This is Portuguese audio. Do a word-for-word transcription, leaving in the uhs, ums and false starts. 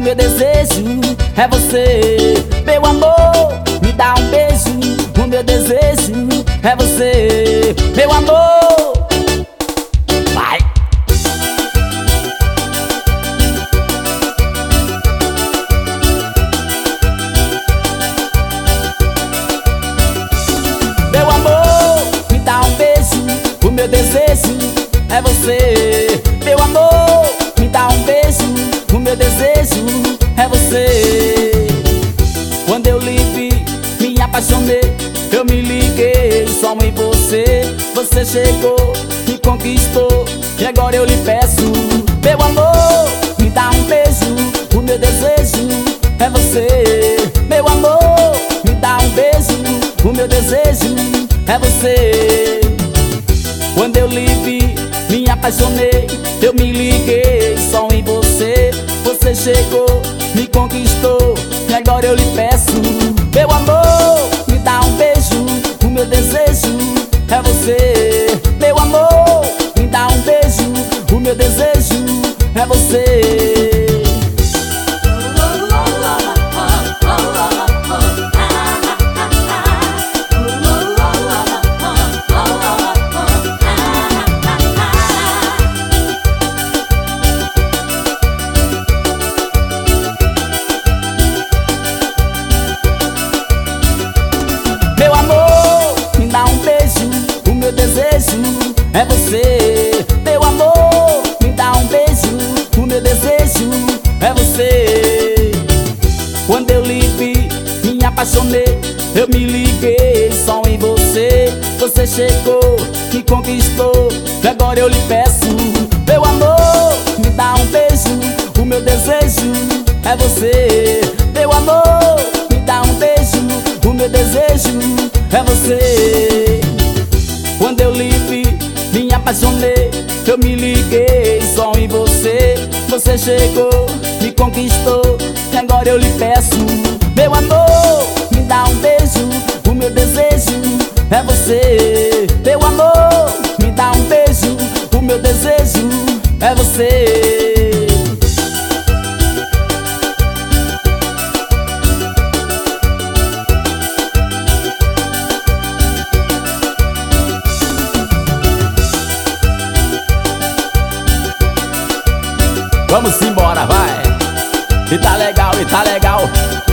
meu desejo é você. Meu amor, me dá um beijo. O meu desejo é você. Meu amor, vai. Meu amor, me dá um beijo. O meu desejo é você. Meu amor, me dá um beijo. O meu desejo é você. Quando eu lhe vi, me apaixonei. Eu me liguei só em você. Você chegou, me conquistou, e agora eu lhe peço. Meu amor, me dá um beijo. O meu desejo é você. Meu amor, me dá um beijo. O meu desejo é você. Quando eu lhe vi, me apaixonei. Eu me liguei só em você. Você chegou, me conquistou, e agora eu lhe peço. Meu amor, me dá um beijo. O meu desejo é você. Meu amor, me dá um beijo. O meu desejo é você. Meu amor, me dá um beijo. O meu desejo é você. Meu amor, me dá um beijo. O meu desejo é você. Quando eu lhe vi, me apaixonei. Eu me liguei só em você. Você chegou, me conquistou, e agora eu lhe peço. Meu amor, me dá um beijo. O meu desejo é você. Meu amor, me dá um beijo. O meu desejo é você. Quando eu lhe vi, me apaixonei. Eu me liguei só em você. Você chegou, me conquistou, e agora eu lhe peço. Meu amor, me dá um beijo. O meu desejo é você. Meu amor, me dá um beijo. O meu desejo é você. Vamos embora, vai. E tá legal, e tá legal.